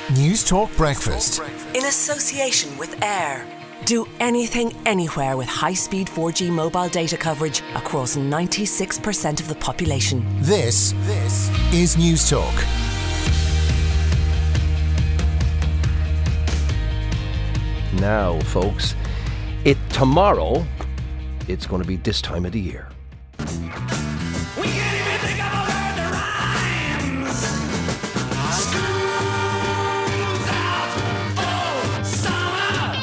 News Talk Breakfast. In association with Air. Do anything, anywhere with high-speed 4G mobile data coverage across 96% of the population. This is News Talk. Now, folks, tomorrow, it's going to be this time of the year. We can't even think of a word that rhymes. School's out for summer.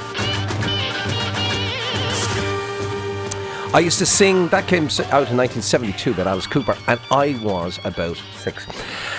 I used to sing, that came out in 1972 by Alice Cooper, and I was about 6.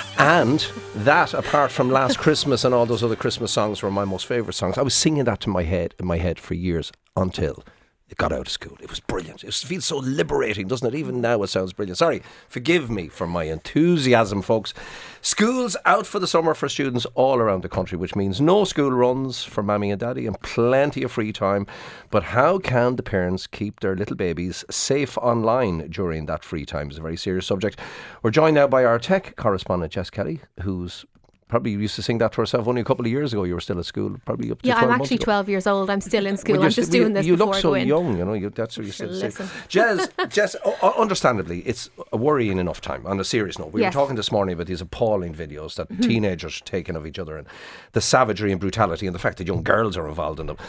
And that, apart from Last Christmas and all those other Christmas songs, were my most favourite songs. I was singing that in my head for years until it got out of school. It was brilliant. It feels so liberating, doesn't it? Even now it sounds brilliant. Sorry, forgive me for my enthusiasm, folks. School's out for the summer for students all around the country, which means no school runs for Mammy and Daddy and plenty of free time. But how can the parents keep their little babies safe online during that free time? It's a very serious subject. We're joined now by our tech correspondent, Jess Kelly, who's probably used to sing that to herself only a couple of years ago. You were still at school, probably up to 12 I'm months actually ago. 12 years old. I'm still in school. I'm just doing this you before look I so go in. young, you know. That's what you still say. Listen. Jess, understandably, it's a worrying enough time. On a serious note, we were talking this morning about these appalling videos that teenagers are taking of each other and the savagery and brutality and the fact that young girls are involved in them.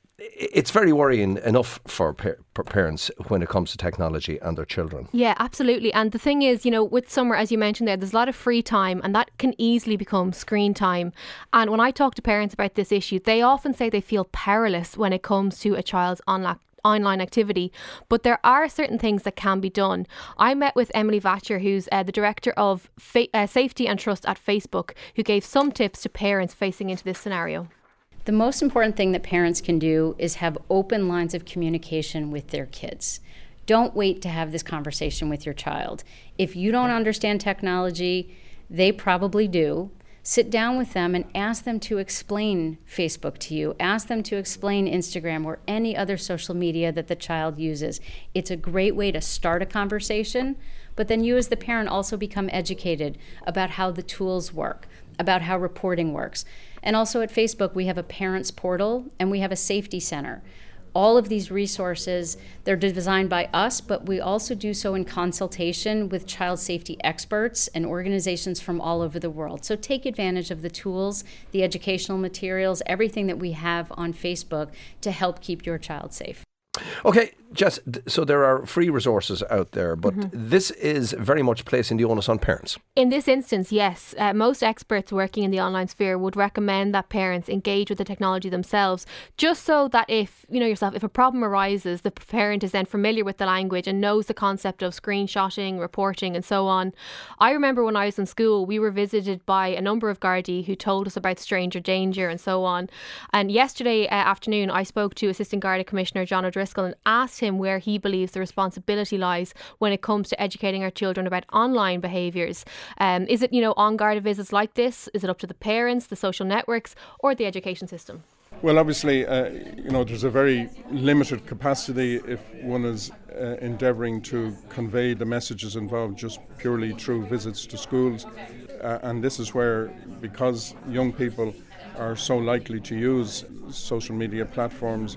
It's very worrying enough for parents when it comes to technology and their children. Yeah, absolutely. And the thing is, with summer, as you mentioned there's a lot of free time, and that can easily become screen time. And when I talk to parents about this issue, they often say they feel powerless when it comes to a child's online activity, but there are certain things that can be done. I met with Emily Vatcher, who's the director of safety and trust at Facebook, who gave some tips to parents facing into this scenario. The most important thing that parents can do is have open lines of communication with their kids. Don't wait to have this conversation with your child. If you don't understand technology, they probably do. Sit down with them and ask them to explain Facebook to you. Ask them to explain Instagram or any other social media that the child uses. It's a great way to start a conversation, but then you as the parent also become educated about how the tools work, about how reporting works. And also at Facebook, we have a parents portal and we have a safety center. All of these resources, they're designed by us, but we also do so in consultation with child safety experts and organizations from all over the world. So take advantage of the tools, the educational materials, everything that we have on Facebook to help keep your child safe. Okay, Jess, so there are free resources out there, but this is very much placing the onus on parents. In this instance, yes. Most experts working in the online sphere would recommend that parents engage with the technology themselves, just so that if a problem arises, the parent is then familiar with the language and knows the concept of screenshotting, reporting and so on. I remember when I was in school, we were visited by a number of Gardaí who told us about stranger danger and so on. And yesterday afternoon, I spoke to Assistant Garda Commissioner John O'Driscoll and asked him where he believes the responsibility lies when it comes to educating our children about online behaviours. Is it, on Garda visits like this? Is it up to the parents, the social networks or the education system? Well, obviously, there's a very limited capacity if one is endeavouring to convey the messages involved just purely through visits to schools. And this is where, because young people are so likely to use social media platforms,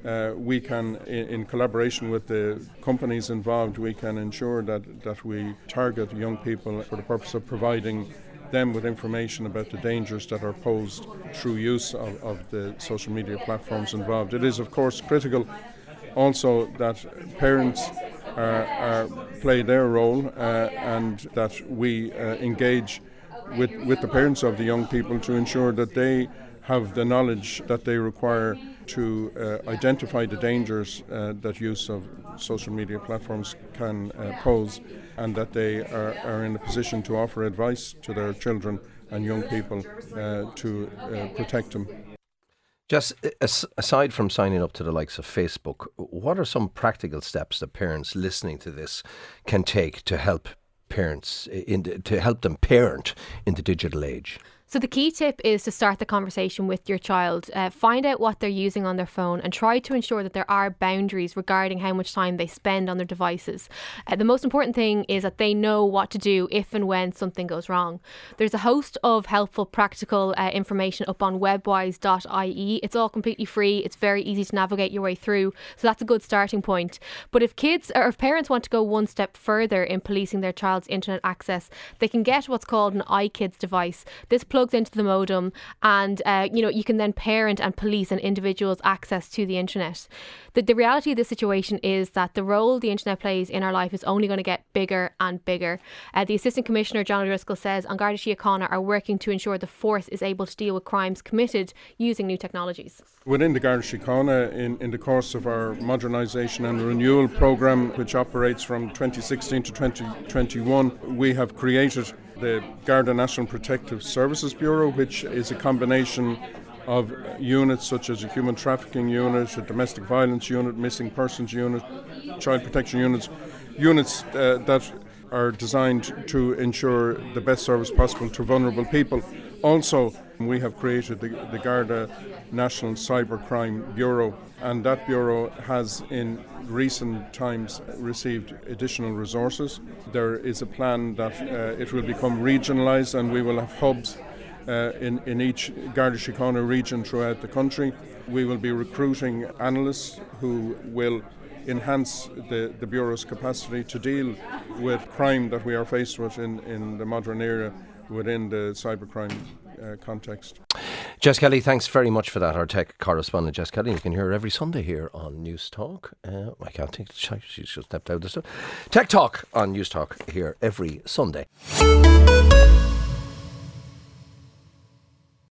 we can, in collaboration with the companies involved, we can ensure that we target young people for the purpose of providing them with information about the dangers that are posed through use of the social media platforms involved. It is, of course, critical also that parents play their role and that we engage with the parents of the young people to ensure that they have the knowledge that they require to identify the dangers that use of social media platforms can pose, and that they are in a position to offer advice to their children and young people to protect them. Just aside from signing up to the likes of Facebook, what are some practical steps that parents listening to this can take to help parents to help them parent in the digital age? So the key tip is to start the conversation with your child. Find out what they're using on their phone and try to ensure that there are boundaries regarding how much time they spend on their devices. The most important thing is that they know what to do if and when something goes wrong. There's a host of helpful practical information up on webwise.ie. It's all completely free. It's very easy to navigate your way through. So that's a good starting point. But if kids or if parents want to go one step further in policing their child's internet access, they can get what's called an iKids device. This plugs into the modem and you can then parent and police an individual's access to the internet. The reality of this situation is that the role the internet plays in our life is only going to get bigger and bigger. The Assistant Commissioner John O'Driscoll says An Garda Síochána are working to ensure the force is able to deal with crimes committed using new technologies. Within the Garda Síochána, in the course of our modernisation and renewal programme, which operates from 2016 to 2021, we have created the Garda National Protective Services Bureau, which is a combination of units such as a human trafficking unit, a domestic violence unit, missing persons unit, child protection units that are designed to ensure the best service possible to vulnerable people. Also, we have created the Garda National Cybercrime Bureau, and that bureau has in recent times received additional resources. There is a plan that it will become regionalised, and we will have hubs in each Garda Síochána region throughout the country. We will be recruiting analysts who will enhance the Bureau's capacity to deal with crime that we are faced with in the modern era within the cybercrime context. Jess Kelly, thanks very much for that. Our tech correspondent, Jess Kelly. You can hear her every Sunday here on News Talk. I can't think, she just stepped out of the stuff. Tech Talk on News Talk here every Sunday.